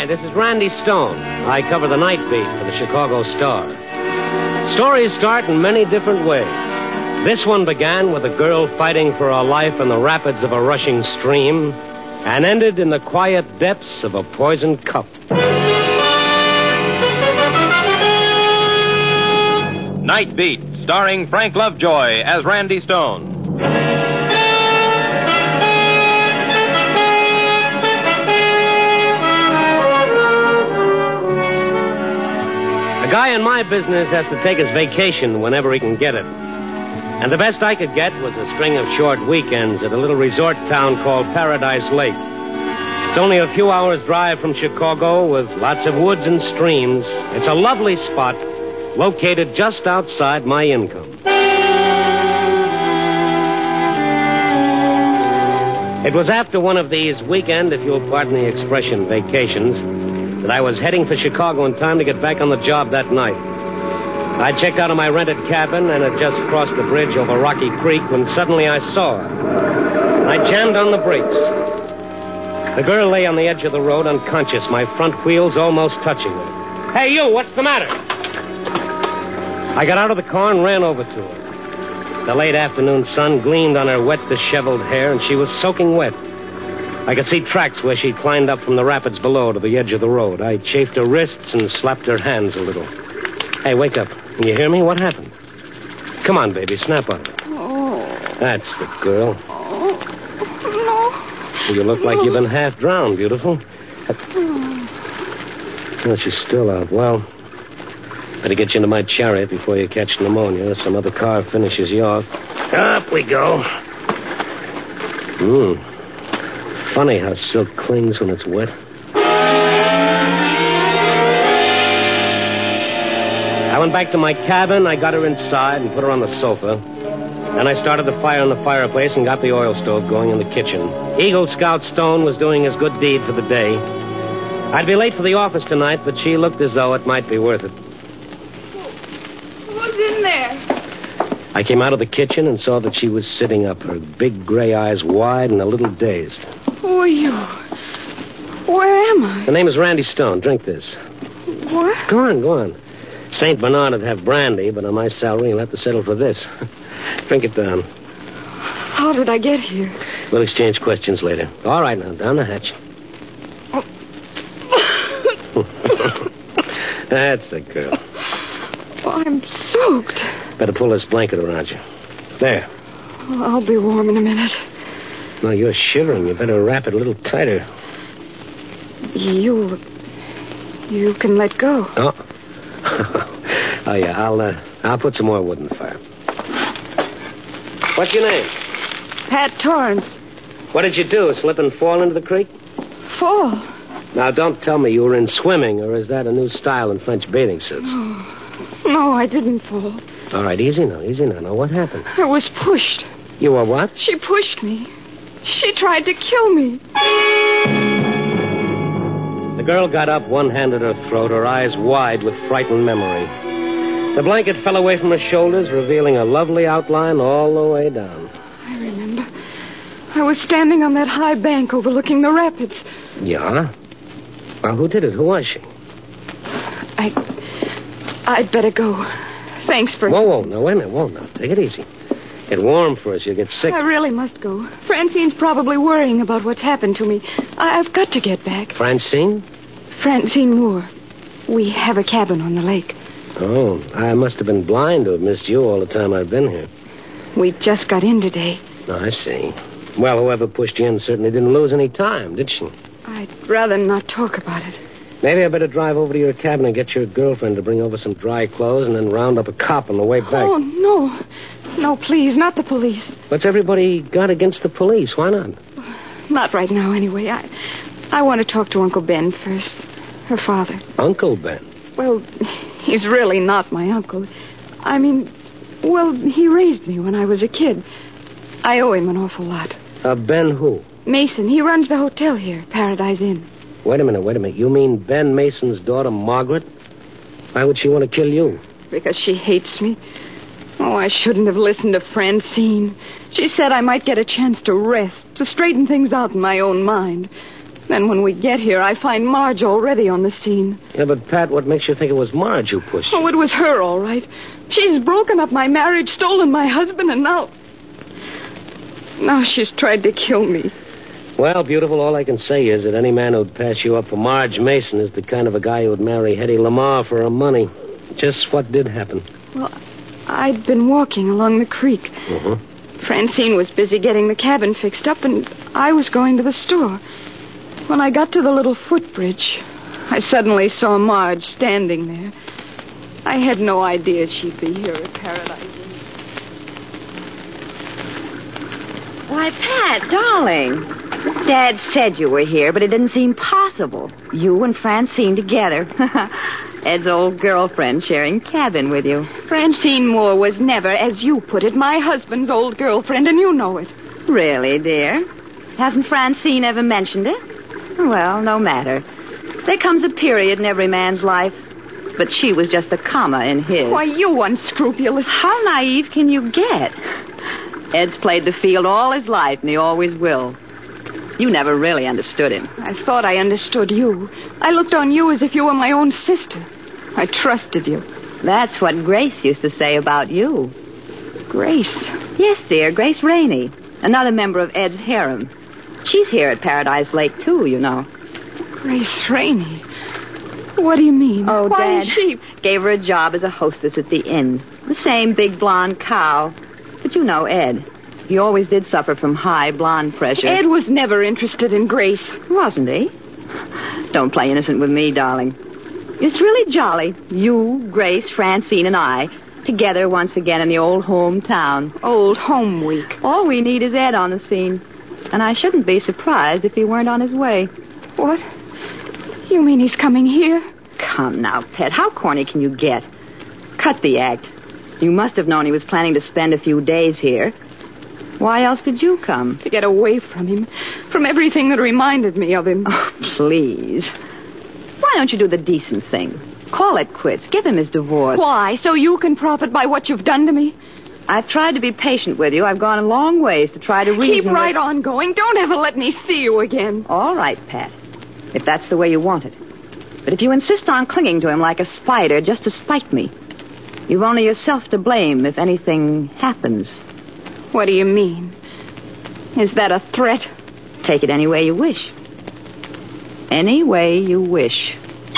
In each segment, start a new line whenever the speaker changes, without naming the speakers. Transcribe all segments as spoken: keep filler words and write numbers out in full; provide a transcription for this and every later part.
Hi, this is Randy Stone. I cover the night beat for the Chicago Star. Stories start in many different ways. This one began with a girl fighting for her life in the rapids of a rushing stream and ended in the quiet depths of a poisoned cup.
Night Beat, starring Frank Lovejoy as Randy Stone.
A guy in my business has to take his vacation whenever he can get it. And the best I could get was a string of short weekends at a little resort town called Paradise Lake. It's only a few hours' drive from Chicago with lots of woods and streams. It's a lovely spot located just outside my income. It was after one of these weekend, if you'll pardon the expression, vacations, that I was heading for Chicago in time to get back on the job that night. I checked out of my rented cabin and had just crossed the bridge over Rocky Creek when suddenly I saw her. I jammed on the brakes. The girl lay on the edge of the road unconscious, my front wheels almost touching her. Hey, you, what's the matter? I got out of the car and ran over to her. The late afternoon sun gleamed on her wet, disheveled hair, and she was soaking wet. I could see tracks where she'd climbed up from the rapids below to the edge of the road. I chafed her wrists and slapped her hands a little. Hey, wake up. Can you hear me? What happened? Come on, baby, snap on it.
Oh.
That's the girl.
Oh, no.
You look like you've been half drowned, beautiful. Well, she's still out. Well, better get you into my chariot before you catch pneumonia or some other car finishes you off. Up we go. Hmm. Funny how silk clings when it's wet. I went back to my cabin, I got her inside and put her on the sofa. Then I started the fire in the fireplace and got the oil stove going in the kitchen. Eagle Scout Stone was doing his good deed for the day. I'd be late for the office tonight, but she looked as though it might be worth it.
Who's in there?
I came out of the kitchen and saw that she was sitting up, her big gray eyes wide and a little dazed.
Who are you? Where am I?
The name is Randy Stone. Drink this.
What?
Go on, go on. Saint Bernard would have brandy, but on my salary you'll have to settle for this. Drink it down.
How did I get here?
We'll exchange questions later. All right, now, down the hatch. That's the girl.
Oh, I'm soaked.
Better pull this blanket around you. There.
Well, I'll be warm in a minute.
No, you're shivering. You better wrap it a little tighter.
You... You can let go.
Oh. Oh, yeah, I'll, uh, I'll put some more wood in the fire. What's your name?
Pat Torrance.
What did you do, slip and fall into the creek?
Fall?
Now, don't tell me you were in swimming, or is that a new style in French bathing suits?
Oh, no, I didn't fall.
All right, easy now, easy now. Now, what happened?
I was pushed.
You were what?
She pushed me. She tried to kill me.
The girl got up, one hand at her throat, her eyes wide with frightened memory. The blanket fell away from her shoulders, revealing a lovely outline all the way down.
I remember. I was standing on that high bank overlooking the rapids.
Yeah? Well, who did it? Who was she?
I... I'd better go. Thanks for...
Whoa, whoa, no, wait a minute. Whoa, now, take it easy. Get warm first. You'll get sick.
I really must go. Francine's probably worrying about what's happened to me. I- I've got to get back.
Francine?
Francine Moore. We have a cabin on the lake.
Oh, I must have been blind to have missed you all the time I've been here.
We just got in today.
Oh, I see. Well, whoever pushed you in certainly didn't lose any time, did she?
I'd rather not talk about it.
Maybe I better drive over to your cabin and get your girlfriend to bring over some dry clothes and then round up a cop on the way back.
Oh, no. No, please, not the police.
What's everybody got against the police? Why not?
Not right now, anyway. I I want to talk to Uncle Ben first. Her father.
Uncle Ben?
Well, he's really not my uncle. I mean, well, he raised me when I was a kid. I owe him an awful lot.
Uh, Ben who?
Mason. He runs the hotel here, Paradise Inn.
Wait a minute, wait a minute. You mean Ben Mason's daughter, Margaret? Why would she want to kill you?
Because she hates me. Oh, I shouldn't have listened to Francine. She said I might get a chance to rest, to straighten things out in my own mind. Then when we get here, I find Marge already on the scene.
Yeah, but, Pat, what makes you think it was Marge who pushed you?
Oh, it was her, all right. She's broken up my marriage, stolen my husband, and now... Now she's tried to kill me.
Well, beautiful, all I can say is that any man who'd pass you up for Marge Mason is the kind of a guy who'd marry Hetty Lamar for her money. Just what did happen?
Well, I'd been walking along the creek.
Uh-huh.
Francine was busy getting the cabin fixed up, and I was going to the store. When I got to the little footbridge, I suddenly saw Marge standing there. I had no idea she'd be here at Paradise.
Why, Pat, darling. Dad said you were here, but it didn't seem possible. You and Francine together. Ed's old girlfriend sharing cabin with you.
Francine Moore was never, as you put it, my husband's old girlfriend, and you know it.
Really, dear? Hasn't Francine ever mentioned it? Well, no matter. There comes a period in every man's life, but she was just a comma in his.
Why, you unscrupulous.
How naive can you get? Ed's played the field all his life, and he always will. You never really understood him.
I thought I understood you. I looked on you as if you were my own sister. I trusted you.
That's what Grace used to say about you.
Grace?
Yes, dear, Grace Rainey. Another member of Ed's harem. She's here at Paradise Lake, too, you know.
Grace Rainey? What do you mean?
Oh,
Why
Dad
is she...
gave her a job as a hostess at the inn. The same big blonde cow. But you know Ed. He always did suffer from high blonde pressure.
Ed was never interested in Grace.
Wasn't he? Don't play innocent with me, darling. It's really jolly. You, Grace, Francine, and I, together once again in the old hometown.
Old home week.
All we need is Ed on the scene. And I shouldn't be surprised if he weren't on his way.
What? You mean he's coming here?
Come now, Pet. How corny can you get? Cut the act. You must have known he was planning to spend a few days here. Why else did you come?
To get away from him. From everything that reminded me of him.
Oh, please. Why don't you do the decent thing? Call it quits. Give him his divorce.
Why? So you can profit by what you've done to me?
I've tried to be patient with you. I've gone a long ways to try to reason
Keep right
with...
on going. Don't ever let me see you again.
All right, Pat. If that's the way you want it. But if you insist on clinging to him like a spider just to spite me, you've only yourself to blame if anything happens.
What do you mean? Is that a threat?
Take it any way you wish. Any way you wish.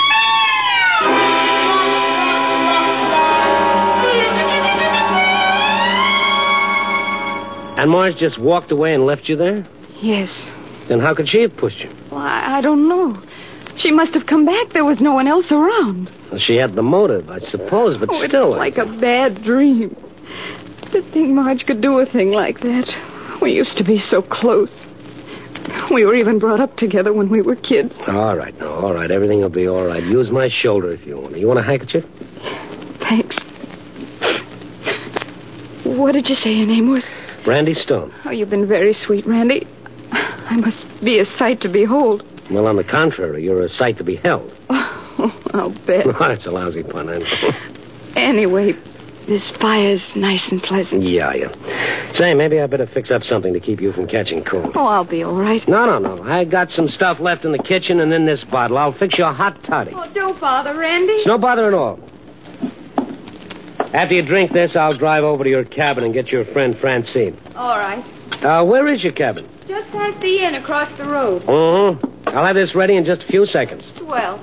And Marge just walked away and left you there?
Yes.
Then how could she have pushed you?
Well, I, I don't know. She must have come back. There was no one else around.
Well, she had the motive, I suppose, but
oh,
still...
It's like a bad dream. To think Marge could do a thing like that. We used to be so close. We were even brought up together when we were kids.
All right, now, all right. Everything will be all right. Use my shoulder if you want. You want a handkerchief?
Thanks. What did you say your name was?
Randy Stone.
Oh, you've been very sweet, Randy. I must be a sight to behold.
Well, on the contrary, you're a sight to be held.
Oh, I'll bet.
Oh, that's a lousy pun, I know.
Anyway, this fire's nice and pleasant.
Yeah, yeah. Say, maybe I better fix up something to keep you from catching cold.
Oh, I'll be all right.
No, no, no. I got some stuff left in the kitchen and in this bottle. I'll fix you a hot toddy.
Oh, don't bother, Randy.
It's no bother at all. After you drink this, I'll drive over to your cabin and get your friend Francine.
All right.
Uh, where is your cabin?
Just past the inn across the road.
Uh-huh. I'll have this ready in just a few seconds.
Well.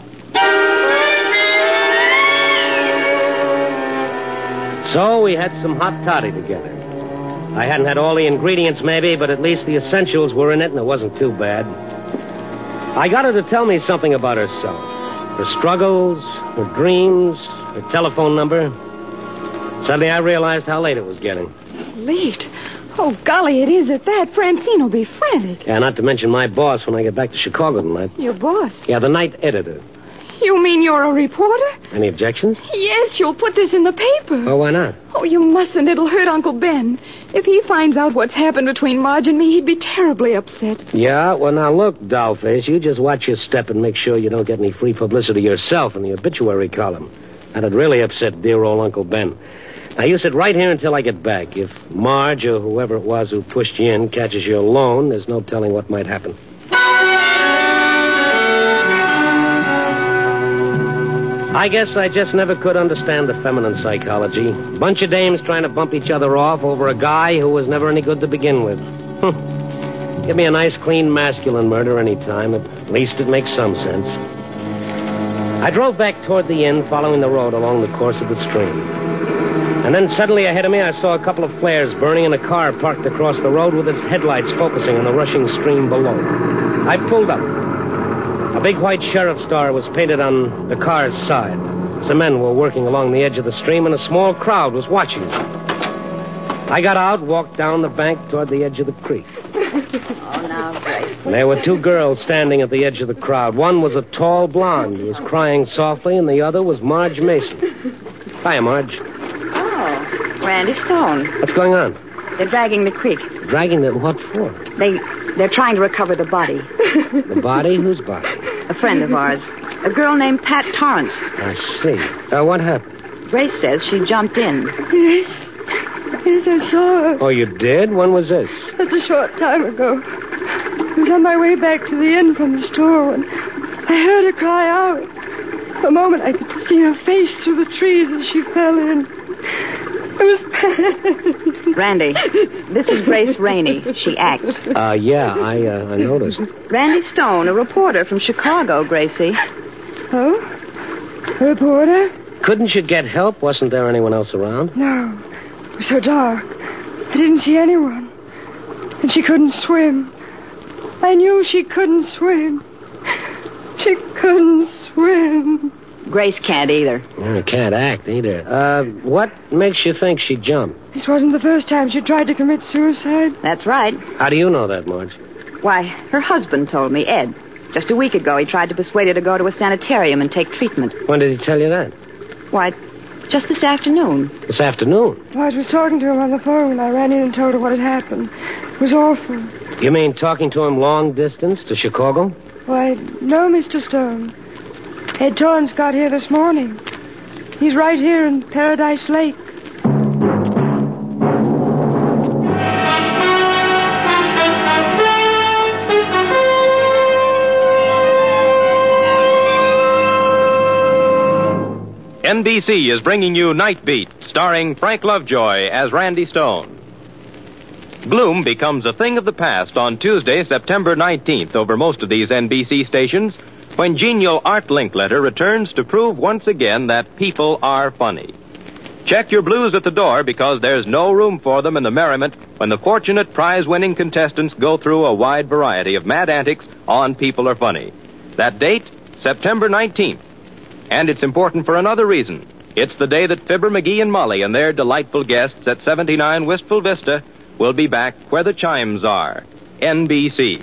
So we had some hot toddy together. I hadn't had all the ingredients, maybe, but at least the essentials were in it, and it wasn't too bad. I got her to tell me something about herself. Her struggles, her dreams, her telephone number. Suddenly I realized how late it was getting.
Late? Oh, golly, it is at that. Francine will be frantic.
Yeah, not to mention my boss when I get back to Chicago tonight.
Your boss?
Yeah, the night editor.
You mean you're a reporter?
Any objections?
Yes, you'll put this in the paper.
Oh, why not?
Oh, you mustn't. It'll hurt Uncle Ben. If he finds out what's happened between Marge and me, he'd be terribly upset.
Yeah? Well, now, look, dollface, you just watch your step and make sure you don't get any free publicity yourself in the obituary column. That'd really upset dear old Uncle Ben. Now, you sit right here until I get back. If Marge or whoever it was who pushed you in catches you alone, there's no telling what might happen. I guess I just never could understand the feminine psychology. Bunch of dames trying to bump each other off over a guy who was never any good to begin with. Give me a nice, clean, masculine murder any time. At least it makes some sense. I drove back toward the inn, following the road along the course of the stream. And then suddenly ahead of me, I saw a couple of flares burning in a car parked across the road with its headlights focusing on the rushing stream below. I pulled up. A big white sheriff's star was painted on the car's side. Some men were working along the edge of the stream, and a small crowd was watching. I got out, walked down the bank toward the edge of the creek.
Oh, now, Grace.
There were two girls standing at the edge of the crowd. One was a tall blonde who was crying softly, and the other was Marge Mason. Hiya, Marge.
Oh, Randy Stone.
What's going on?
They're dragging the creek.
Dragging the what for?
They, they're trying to recover the body.
The body? Whose body?
A friend of ours. A girl named Pat Torrance.
I see. Uh, what happened?
Grace says she jumped in.
Yes. Yes, I saw her.
Oh, you did? When was this?
Just a short time ago. I was on my way back to the inn from the store when I heard her cry out. For a moment, I could see her face through the trees as she fell in. It was Pat.
Randy, this is Grace Rainey. She acts.
Uh, yeah, I, uh, I noticed.
Randy Stone, a reporter from Chicago, Gracie.
Oh? A reporter?
Couldn't you get help? Wasn't there anyone else around?
No. It was so dark. I didn't see anyone. And she couldn't swim. I knew she couldn't swim. She couldn't swim.
Grace can't either.
You can't act either. Uh, what makes you think she jumped?
This wasn't the first time she tried to commit suicide.
That's right.
How do you know that, Marge?
Why, her husband told me, Ed. Just a week ago, he tried to persuade her to go to a sanitarium and take treatment.
When did he tell you that?
Why, just this afternoon.
This afternoon?
Well, I was talking to him on the phone when I ran in and told her what had happened. It was awful.
You mean talking to him long distance to Chicago?
Why, no, Mister Stone. Ed Torrance got here this morning. He's right here in Paradise Lake.
N B C is bringing you Night Beat, starring Frank Lovejoy as Randy Stone. Gloom becomes a thing of the past on Tuesday, September nineteenth, over most of these N B C stations, when genial Art Linkletter returns to prove once again that people are funny. Check your blues at the door, because there's no room for them in the merriment when the fortunate prize-winning contestants go through a wide variety of mad antics on People Are Funny. That date, September nineteenth. And it's important for another reason. It's the day that Fibber, McGee, and Molly and their delightful guests at seventy-nine Wistful Vista will be back where the chimes are. N B C.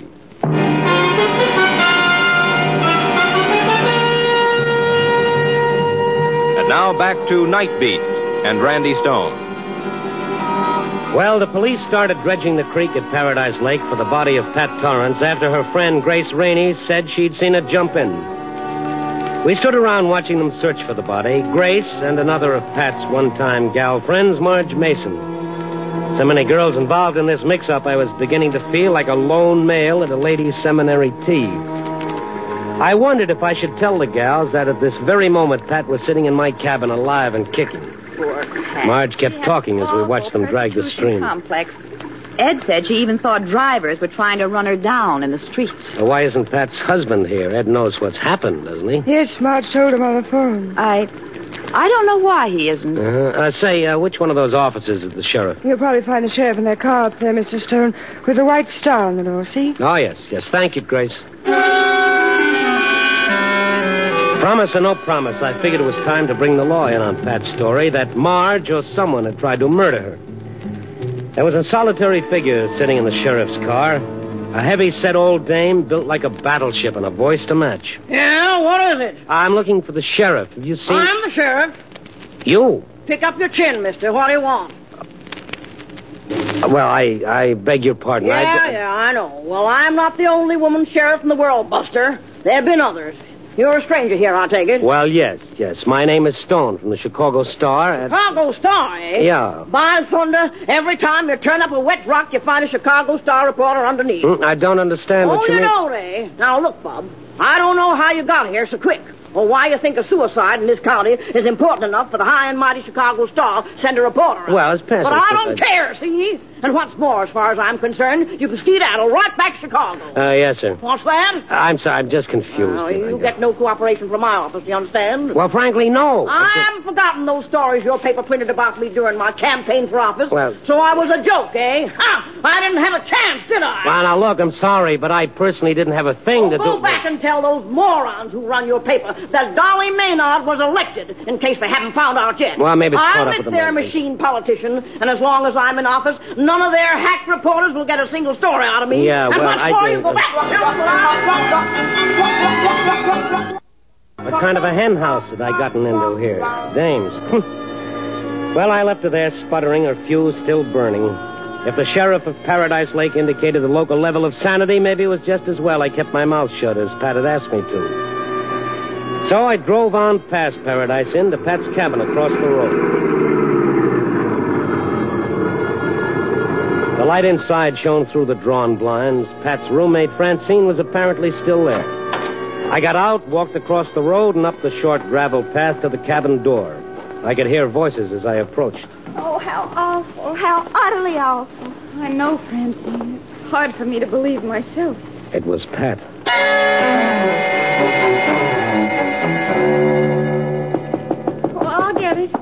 And now back to Night Beat and Randy Stone.
Well, the police started dredging the creek at Paradise Lake for the body of Pat Torrance after her friend Grace Rainey said she'd seen it jump in. We stood around watching them search for the body, Grace and another of Pat's one-time gal friends, Marge Mason. So many girls involved in this mix-up, I was beginning to feel like a lone male at a ladies' seminary tea. I wondered if I should tell the gals that at this very moment Pat was sitting in my cabin alive and kicking.
Poor Pat.
Marge kept talking as we watched them drag the stream.
Complex. Ed said she even thought drivers were trying to run her down in the streets.
Well, why isn't Pat's husband here? Ed knows what's happened, doesn't he?
Yes, Marge told him on the phone.
I... I don't know why he isn't.
Uh-huh. Uh, say, uh, which one of those officers is the sheriff?
You'll probably find the sheriff in their car up there, Mister Stone, with a white star on the door, see?
Oh, yes, yes. Thank you, Grace. Promise or no promise, I figured it was time to bring the law in on Pat's story that Marge or someone had tried to murder her. There was a solitary figure sitting in the sheriff's car. A heavy-set old dame built like a battleship and a voice to match.
Yeah, what is it?
I'm looking for the sheriff. Have you seen...
I'm the sheriff.
You?
Pick up your chin, mister. What do you want?
Uh, well, I, I beg your pardon.
Yeah,
I...
yeah, I know. Well, I'm not the only woman sheriff in the world, Buster. There have been others. You're a stranger here, I take it.
Well, yes, yes. My name is Stone from the Chicago Star. And...
Chicago Star, eh?
Yeah.
By thunder, every time you turn up a wet rock, you find a Chicago Star reporter underneath.
Mm, I don't understand
oh,
what you
you
mean.
don't, eh? Now, look, Bob. I don't know how you got here so quick. or why you think a suicide in this county is important enough for the high and mighty Chicago Star to send a reporter out.
Well, it's past...
But I don't care, see? And what's more, as far as I'm concerned, you can skedaddle right back to Chicago.
Uh, yes, sir.
What's that?
I'm sorry, I'm just confused.
Well, you get no cooperation from my office, do you understand?
Well, frankly, no.
I
just...
haven't forgotten those stories your paper printed about me during my campaign for office.
Well...
So I was a joke, eh? Ha! I didn't have a chance, did I?
Well, now, look, I'm sorry, but I personally didn't have a thing
oh,
to
go
do...
Go back and tell those morons who run your paper that Dolly Maynard was elected, in case they haven't found out yet.
Well, maybe it's caught
I'm
up with them.
their machine politician, and as long as I'm in office, none of their hack reporters will get a single story out of me.
Yeah,
and
well,
what's
I
more,
did-
you go back.
What kind of a hen house had I gotten into here? Dames. Well, I left her there sputtering, her fuse still burning. If the sheriff of Paradise Lake indicated the local level of sanity, maybe it was just as well I kept my mouth shut as Pat had asked me to. So I drove on past Paradise Inn to Pat's cabin across the road. The light inside shone through the drawn blinds. Pat's roommate, Francine, was apparently still there. I got out, walked across the road, and up the short gravel path to the cabin door. I could hear voices as I approached.
Oh, how awful, how utterly awful. I know, Francine. It's hard for me to believe myself.
It was Pat.
Oh, I'll get it.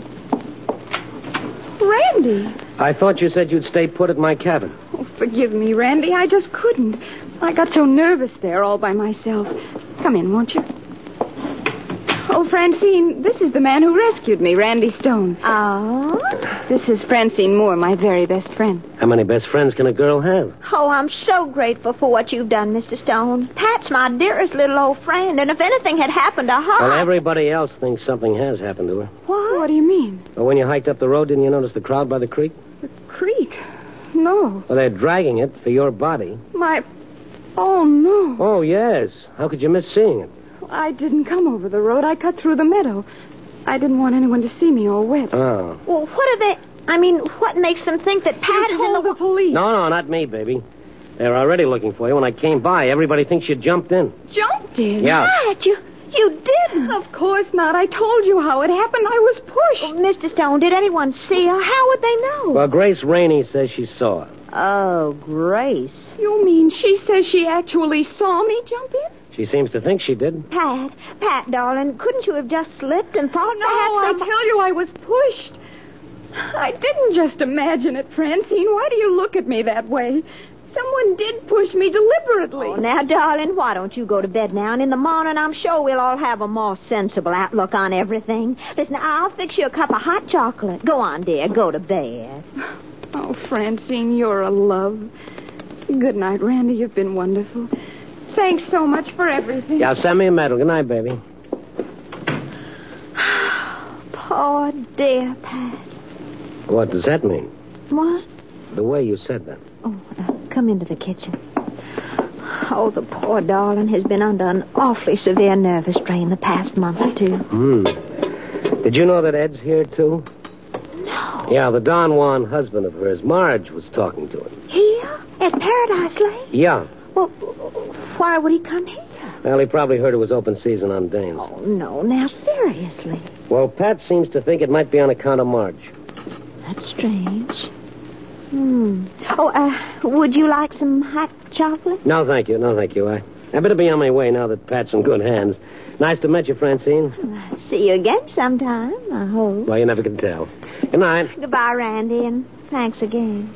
Randy.
I thought you said you'd stay put at my cabin.
Oh, forgive me, Randy. I just couldn't. I got so nervous there all by myself. Come in, won't you? Oh, Francine, this is the man who rescued me, Randy Stone.
Oh?
This is Francine Moore, my very best friend.
How many best friends can a girl have?
Oh, I'm so grateful for what you've done, Mister Stone. Pat's my dearest little old friend, and if anything had happened to her...
Well, everybody else thinks something has happened to her.
What? What do you mean?
Well, when you hiked up the road, didn't you notice the crowd by the creek?
The creek? No.
Well, they're dragging it for your body.
My... Oh, no.
Oh, yes. How could you miss seeing it?
I didn't come over the road. I cut through the meadow. I didn't want anyone to see me all wet.
Oh.
Well, what are they... I mean, what makes them think that Pat
You
is in
told
the...
the police.
No, no, not me, baby. They're already looking for you. When I came by, everybody thinks you jumped in.
Jumped in?
Yeah.
Pat, you... You didn't.
Of course not. I told you how it happened. I was pushed.
Oh, Mister Stone, did anyone see her? How would they know?
Well, Grace Rainey says she saw it.
Oh, Grace.
You mean she says she actually saw me jump in?
She seems to think she did.
Pat, Pat, darling, couldn't you have just slipped and thought
No,
perhaps
I
they...
tell you I was pushed. I didn't just imagine it, Francine. Why do you look at me that way? Someone did push me deliberately.
Oh, now, darling, why don't you go to bed now? And in the morning, I'm sure we'll all have a more sensible outlook on everything. Listen, I'll fix you a cup of hot chocolate. Go on, dear. Go to bed.
Oh, Francine, you're a love. Good night, Randy. You've been wonderful. Thanks so much for everything.
Yeah, send me a medal. Good night, baby.
Poor dear Pat.
What does that mean?
What?
The way you said that.
Oh, uh, come into the kitchen. Oh, the poor darling has been under an awfully severe nervous strain the past month or two.
Hmm. Did you know that Ed's here, too?
No.
Yeah, the Don Juan husband of hers, Marge, was talking to him.
Here? At Paradise Lake?
Yeah.
Well, why would he come here?
Well, he probably heard it was open season on dames.
Oh, no. Now, seriously.
Well, Pat seems to think it might be on account of Marge.
That's strange. Hmm. Oh, uh, would you like some hot chocolate?
No, thank you. No, thank you. I, I better be on my way now that Pat's in good hands. Nice to meet you, Francine.
Well, see you again sometime, I hope.
Well, you never can tell. Good night.
Goodbye, Randy, and thanks again.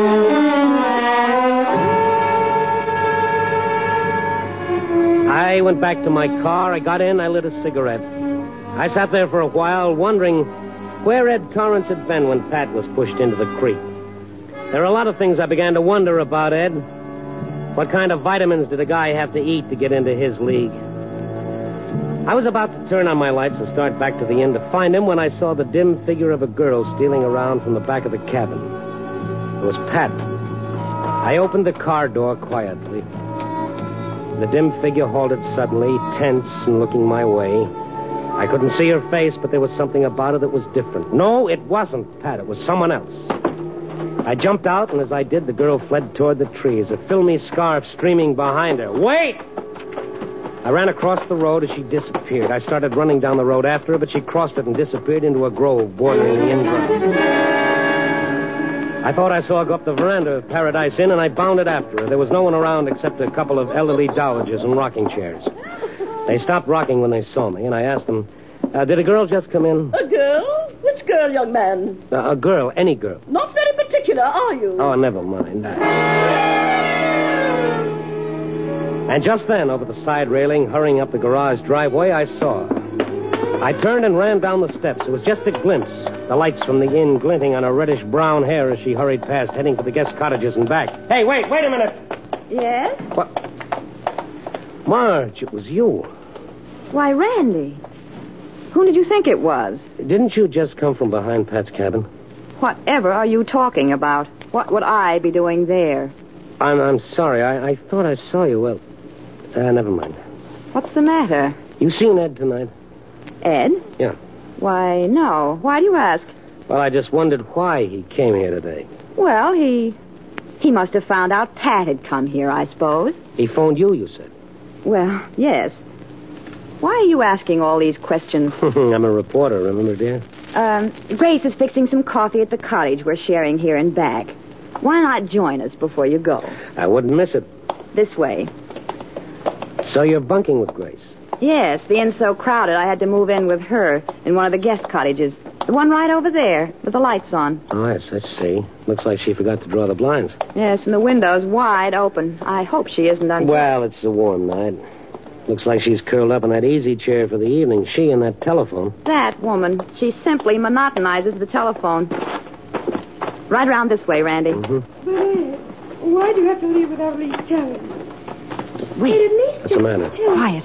I went back to my car. I got in. I lit a cigarette. I sat there for a while, wondering where Ed Torrance had been when Pat was pushed into the creek. There are a lot of things I began to wonder about Ed. What kind of vitamins did a guy have to eat to get into his league? I was about to turn on my lights and start back to the inn to find him when I saw the dim figure of a girl stealing around from the back of the cabin. It was Pat. I opened the car door quietly. The dim figure halted suddenly, tense and looking my way. I couldn't see her face, but there was something about her that was different. No, it wasn't Pat. It was someone else. I jumped out, and as I did, the girl fled toward the trees, a filmy scarf streaming behind her. Wait! I ran across the road as she disappeared. I started running down the road after her, but she crossed it and disappeared into a grove bordering the inn grounds. I thought I saw her go up the veranda of Paradise Inn, and I bounded after her. There was no one around except a couple of elderly dowagers in rocking chairs. They stopped rocking when they saw me, and I asked them, uh, did a girl just come in?
A girl? Which girl, young man?
Uh, a girl, any girl.
Not very particular, are you?
Oh, never mind. And just then, over the side railing, hurrying up the garage driveway, I saw her. I turned and ran down the steps. It was just a glimpse, the lights from the inn glinting on her reddish-brown hair as she hurried past, heading for the guest cottages and back. Hey, wait, wait a minute.
Yes?
What? Marge, it was you.
Why, Randy. Who did you think it was?
Didn't you just come from behind Pat's cabin?
Whatever are you talking about? What would I be doing there?
I'm I'm sorry. I, I thought I saw you. Well, uh, never mind.
What's the matter?
You seen Ed tonight?
Ed?
Yeah.
Why, no. Why do you ask?
Well, I just wondered why he came here today.
Well, he... He must have found out Pat had come here, I suppose.
He phoned you, you said.
Well, yes. Why are you asking all these questions?
I'm a reporter, remember, dear?
Um, Grace is fixing some coffee at the cottage we're sharing here and back. Why not join us before you go?
I wouldn't miss it.
This way.
So you're bunking with Grace?
Yes, the inn's so crowded I had to move in with her in one of the guest cottages. The one right over there, with the lights on.
Oh, yes, I see. Looks like she forgot to draw the blinds.
Yes, and the window's wide open. I hope she isn't on...
Well, it's a warm night. Looks like she's curled up in that easy chair for the evening. She and that telephone.
That woman. She simply monotonizes the telephone. Right around this way, Randy.
Mm-hmm.
But, Ed, why'd you have to leave without at least telling?
Wait.
Ed, at least
What's the matter?
Quiet.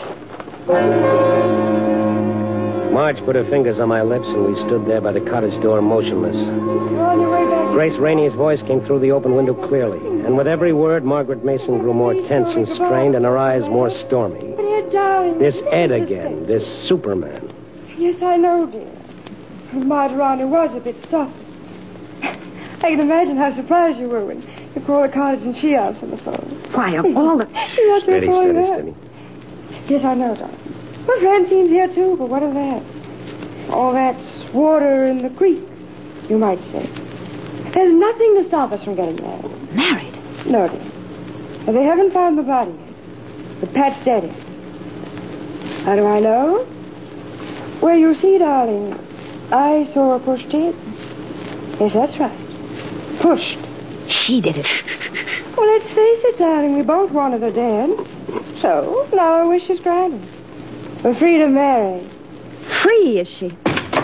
Marge put her fingers on my lips, and we stood there by the cottage door motionless.
You're on your way back to...
Grace Rainey's voice came through the open window clearly, and with every word, Margaret Mason grew more tense and strained, and her eyes more stormy.
But, Ed, darling...
This Ed again, this Superman.
Yes, I know, dear. Margarita was a bit stuffy. I can imagine how surprised you were when you called the cottage and she answered the phone.
Why, of all the...
Yes,
Steady,
we're
steady,
going
steady.
there. Yes, I know, darling. Well, Francine's here, too, but what of that? All that's water in the creek, you might say. There's nothing to stop us from getting married.
Married?
No, dear. Well, they haven't found the body yet, but Pat's dead. How do I know? Well, you see, darling, I saw her pushed in. Yes, that's right. Pushed.
She did it.
Well, let's face it, darling, we both wanted her dead. So, now our wish is granted. We're free to marry.
Free, is she?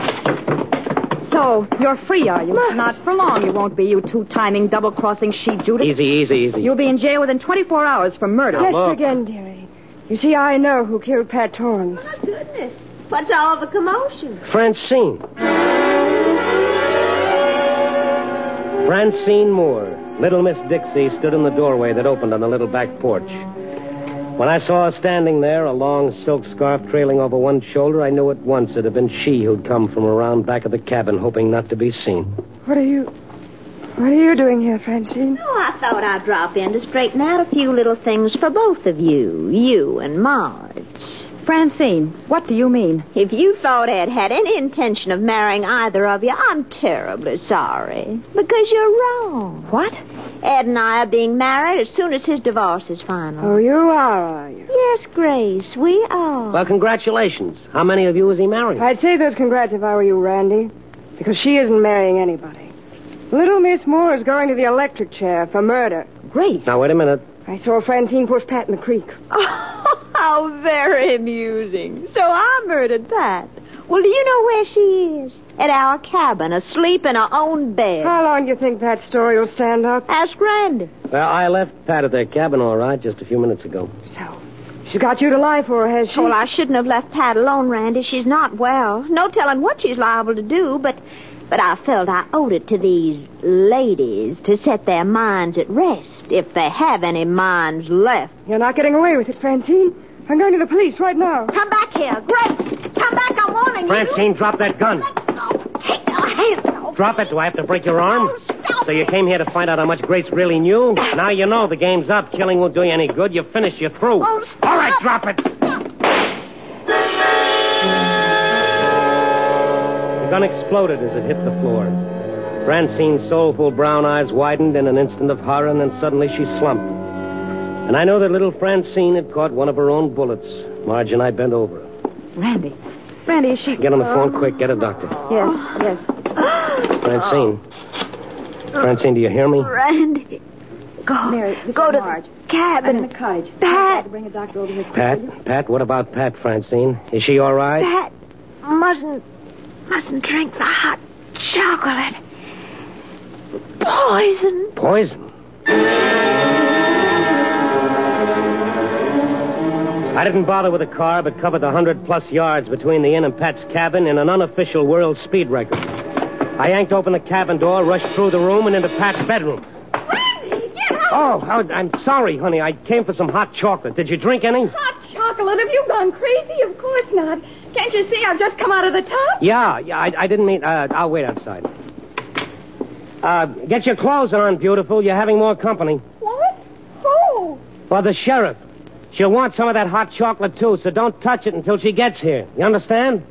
So, you're free, are you?
Marge.
Not for long, you won't be, you two-timing, double-crossing she-Judas.
Easy, easy, easy.
You'll be in jail within twenty-four hours for murder.
Just
look.
again, dearie. You see, I know who killed Pat Torrance.
Oh, goodness. What's all the commotion?
Francine. Francine Moore. Little Miss Dixie stood in the doorway that opened on the little back porch. When I saw her standing there, a long silk scarf trailing over one shoulder, I knew at once it had been she who'd come from around back of the cabin, hoping not to be seen.
What are you... What are you doing here, Francine?
Oh, I thought I'd drop in to straighten out a few little things for both of you, you and Marge.
Francine, what do you mean?
If you thought Ed had any intention of marrying either of you, I'm terribly sorry. Because you're wrong.
What?
Ed and I are being married as soon as his divorce is final.
Oh, you are, are you?
Yes, Grace, we are.
Well, congratulations. How many of you has he married?
I'd say those congrats if I were you, Randy. Because she isn't marrying anybody. Little Miss Moore is going to the electric chair for murder.
Grace.
Now, wait a minute.
I saw Francine push Pat in the creek.
Oh, how very amusing. So I murdered Pat. Well, do you know where she is? At our cabin, asleep in her own bed.
How long do you think that story will stand up?
Ask Randy.
Well, I left Pat at their cabin, all right, just a few minutes ago.
So, she's got you to lie for her, has she?
Well, I shouldn't have left Pat alone, Randy. She's not well. No telling what she's liable to do, but... But I felt I owed it to these ladies to set their minds at rest, if they have any minds left.
You're not getting away with it, Francine. I'm going to the police right now.
Come back here. Grace, come back. I'm warning you.
Francine, drop that gun.
Let go. Take your hands off.
Drop it. Do I have to break your arm?
Oh, stop
So you
it.
came here to find out how much Grace really knew? Now you know the game's up. Killing won't do you any good. You're finished. You're through.
Oh, stop.
All right, drop it.
Stop.
gun exploded as it hit the floor. Francine's soulful brown eyes widened in an instant of horror, and then suddenly she slumped. And I know that little Francine had caught one of her own bullets. Marge and I bent over her.
Randy. Randy, is she...
Get on the phone quick. Get a doctor.
Yes, yes.
Francine. Francine, do you hear me?
Randy. Go.
Mary, this
go
is
to
Marge.
the cabin.
I'm in the cottage.
Pat.
To bring a doctor over here.
Pat? Pat? What about Pat, Francine? Is she all right?
Pat mustn't, mustn't drink the hot chocolate. Poison.
Poison? I didn't bother with a car, but covered the hundred-plus yards between the inn and Pat's cabin in an unofficial world speed record. I yanked open the cabin door, rushed through the room, and into Pat's bedroom.
Randy, get out!
Oh, how- I'm sorry, honey. I came for some hot chocolate. Did you drink any?
Hot chocolate? Have you gone crazy? Of course not. Can't you see I've just come out of the tub?
Yeah, yeah, I, I didn't mean... Uh, I'll wait outside. Uh, get your clothes on, beautiful. You're having more company.
What? Who?
For the sheriff. She'll want some of that hot chocolate, too, so don't touch it until she gets here. You understand?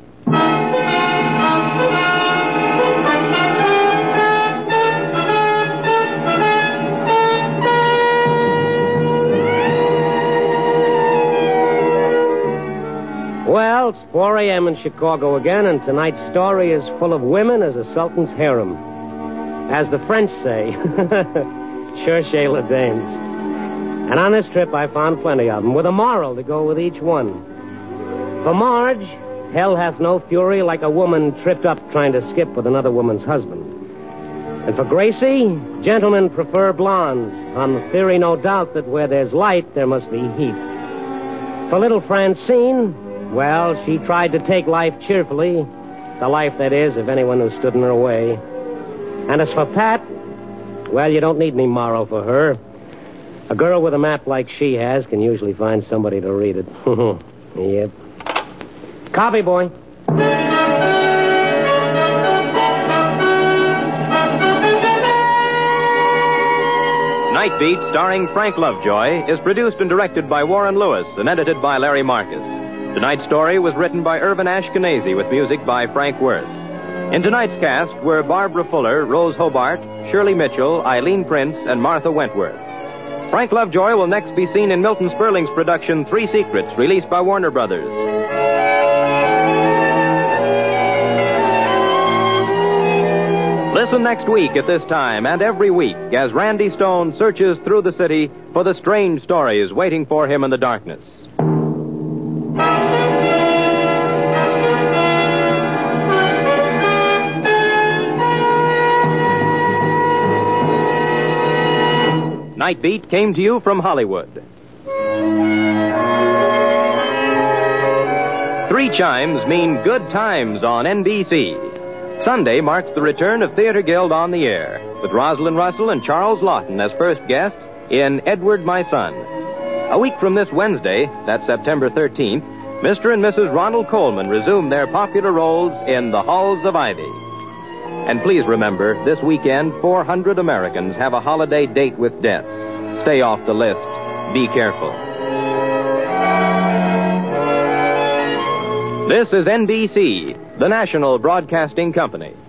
Well, it's four a.m. in Chicago again, and tonight's story is full of women as a sultan's harem. As the French say, cherchez les dames. And on this trip, I found plenty of them, with a moral to go with each one. For Marge, hell hath no fury like a woman tripped up trying to skip with another woman's husband. And for Gracie, gentlemen prefer blondes, on the theory, no doubt, that where there's light, there must be heat. For little Francine, well, she tried to take life cheerfully, the life, that is, of anyone who stood in her way. And as for Pat, well, you don't need any moral for her. A girl with a map like she has can usually find somebody to read it. Yep. Copy, boy.
Night Beat, starring Frank Lovejoy, is produced and directed by Warren Lewis and edited by Larry Marcus. Tonight's story was written by Irvin Ashkenazi with music by Frank Worth. In tonight's cast were Barbara Fuller, Rose Hobart, Shirley Mitchell, Eileen Prince, and Martha Wentworth. Frank Lovejoy will next be seen in Milton Sperling's production Three Secrets, released by Warner Brothers. Listen next week at this time and every week as Randy Stone searches through the city for the strange stories waiting for him in the darkness. Night Beat came to you from Hollywood. Three chimes mean good times on N B C. Sunday marks the return of Theater Guild on the Air, with Rosalind Russell and Charles Lawton as first guests in Edward, My Son. A week from this Wednesday, that's September thirteenth, Mister and Missus Ronald Coleman resume their popular roles in The Halls of Ivy. And please remember, this weekend, four hundred Americans have a holiday date with death. Stay off the list. Be careful. This is N B C, the national broadcasting company.